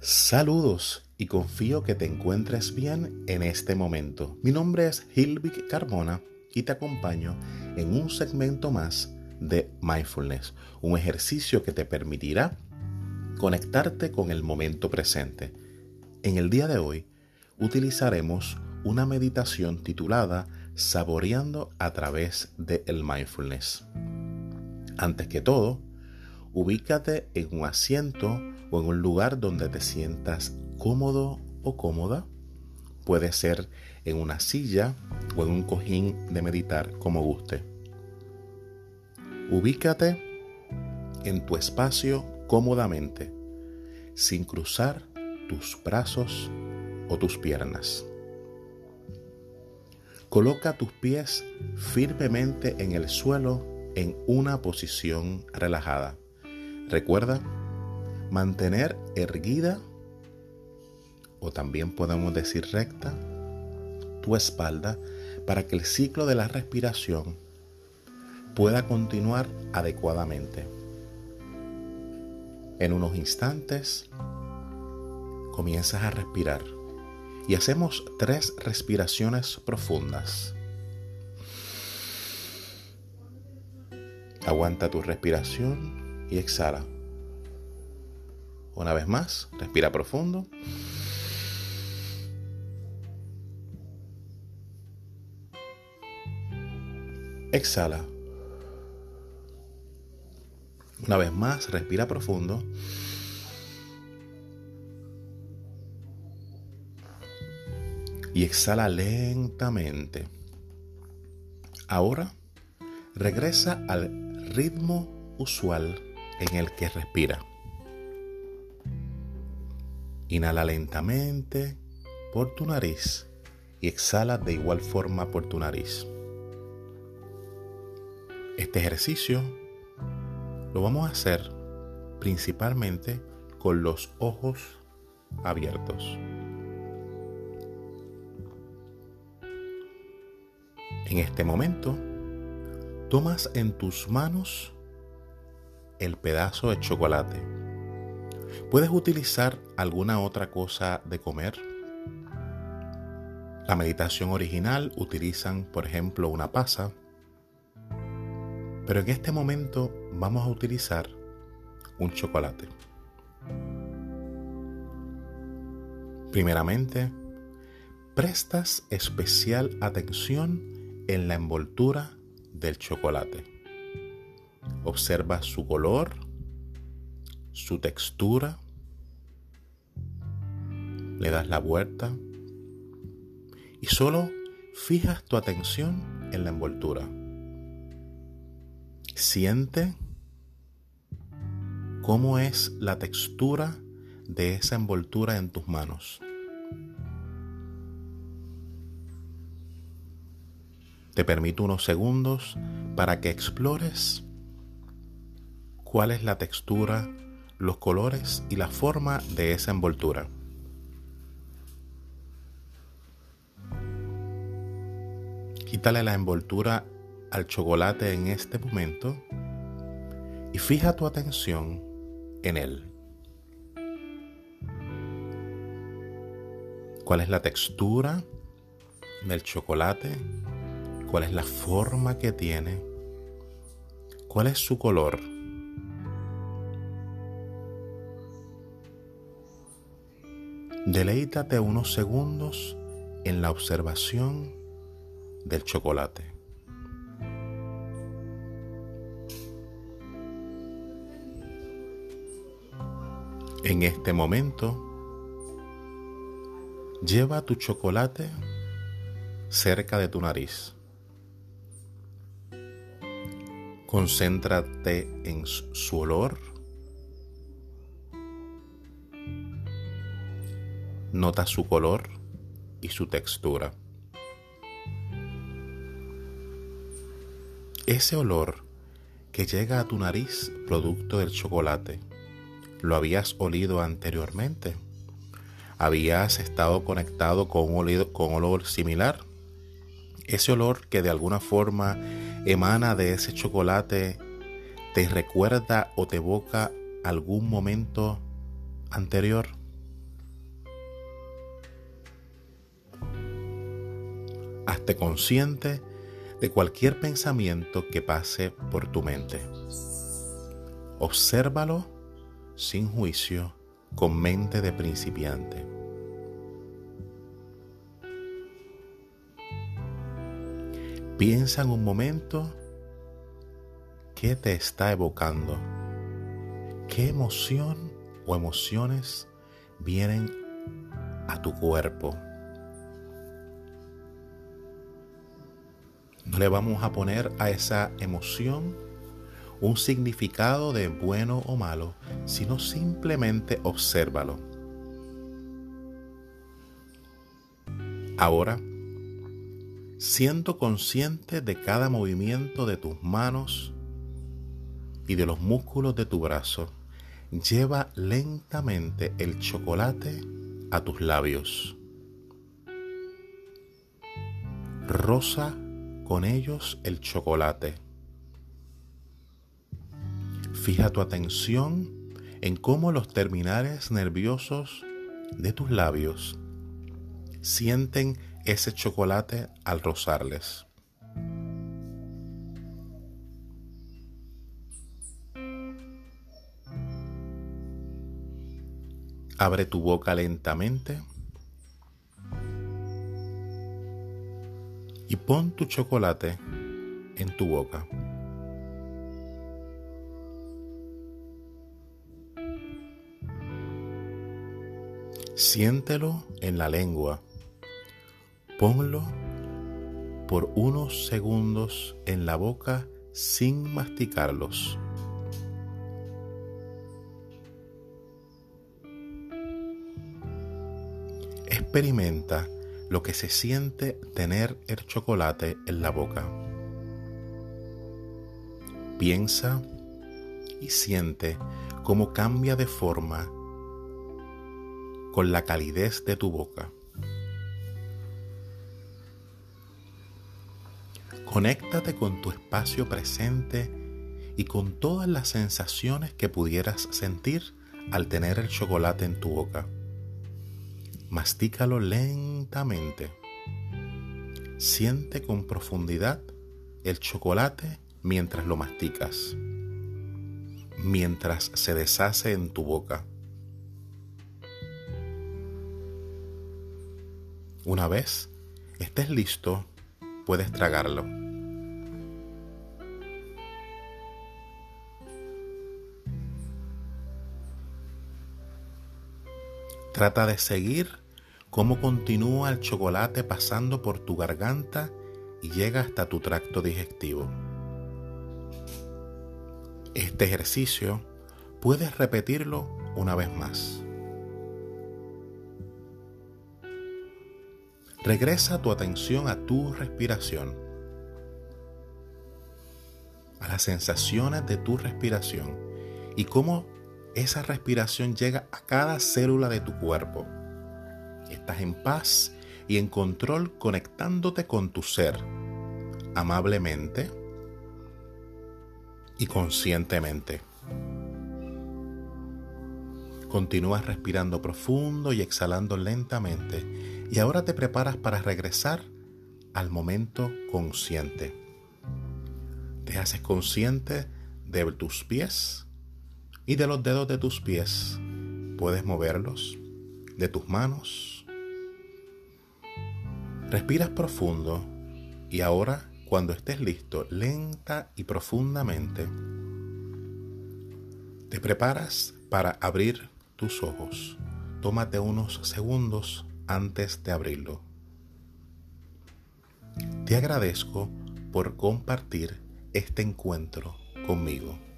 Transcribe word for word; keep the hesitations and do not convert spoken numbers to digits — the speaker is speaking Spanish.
Saludos y confío que te encuentres bien en este momento. Mi nombre es Hilvik Carmona y te acompaño en un segmento más de Mindfulness, un ejercicio que te permitirá conectarte con el momento presente. En el día de hoy utilizaremos una meditación titulada Saboreando a través del Mindfulness. Antes que todo, ubícate en un asiento o en un lugar donde te sientas cómodo o cómoda. Puede ser en una silla o en un cojín de meditar, como guste. Ubícate en tu espacio cómodamente, sin cruzar tus brazos o tus piernas. Coloca tus pies firmemente en el suelo en una posición relajada. Recuerda mantener erguida, o también podemos decir recta, tu espalda para que el ciclo de la respiración pueda continuar adecuadamente. En unos instantes comienzas a respirar y hacemos tres respiraciones profundas. Aguanta tu respiración y exhala. Una vez más, respira profundo. Exhala. Una vez más, respira profundo. Y exhala lentamente. Ahora, regresa al ritmo usual en el que respira. Inhala lentamente por tu nariz y exhala de igual forma por tu nariz. Este ejercicio lo vamos a hacer principalmente con los ojos abiertos. En este momento, tomas en tus manos el pedazo de chocolate. Puedes utilizar alguna otra cosa de comer. La meditación original utilizan, por ejemplo, una pasa. Pero en este momento vamos a utilizar un chocolate. Primeramente, prestas especial atención en la envoltura del chocolate. Observa su color, su textura. Le das la vuelta y solo fijas tu atención en la envoltura. Siente cómo es la textura de esa envoltura en tus manos. Te permito unos segundos para que explores cuál es la textura, los colores y la forma de esa envoltura. Quítale la envoltura al chocolate en este momento y fija tu atención en él. ¿Cuál es la textura del chocolate? ¿Cuál es la forma que tiene? ¿Cuál es su color? Deleítate unos segundos en la observación del chocolate. En este momento, lleva tu chocolate cerca de tu nariz. Concéntrate en su olor. Nota su color y su textura. Ese olor que llega a tu nariz producto del chocolate, ¿lo habías olido anteriormente? ¿Habías estado conectado con un olor, con olor similar? Ese olor que de alguna forma emana de ese chocolate, ¿te recuerda o te evoca algún momento anterior? Hazte consciente de cualquier pensamiento que pase por tu mente. Obsérvalo sin juicio, con mente de principiante. Piensa en un momento qué te está evocando, qué emoción o emociones vienen a tu cuerpo. No le vamos a poner a esa emoción un significado de bueno o malo, sino simplemente obsérvalo. Ahora, siendo consciente de cada movimiento de tus manos y de los músculos de tu brazo, lleva lentamente el chocolate a tus labios. Roza con ellos el chocolate. Fija tu atención en cómo los terminales nerviosos de tus labios sienten ese chocolate al rozarles. Abre tu boca lentamente y pon tu chocolate en tu boca. Siéntelo en la lengua. Ponlo por unos segundos en la boca sin masticarlos. Experimenta lo que se siente tener el chocolate en la boca. Piensa y siente cómo cambia de forma con la calidez de tu boca. Conéctate con tu espacio presente y con todas las sensaciones que pudieras sentir al tener el chocolate en tu boca. Mastícalo lentamente. Siente con profundidad el chocolate mientras lo masticas, mientras se deshace en tu boca. Una vez estés listo, puedes tragarlo. Trata de seguir cómo continúa el chocolate pasando por tu garganta y llega hasta tu tracto digestivo. Este ejercicio puedes repetirlo una vez más. Regresa tu atención a tu respiración, a las sensaciones de tu respiración y cómo esa respiración llega a cada célula de tu cuerpo. Estás en paz y en control, conectándote con tu ser, amablemente y conscientemente. Continúas respirando profundo y exhalando lentamente. Y ahora te preparas para regresar al momento consciente. Te haces consciente de tus pies y de los dedos de tus pies. Puedes moverlos, de tus manos. Respiras profundo y ahora, cuando estés listo, lenta y profundamente, te preparas para abrir tus ojos. Tómate unos segundos antes de abrirlo. Te agradezco por compartir este encuentro conmigo.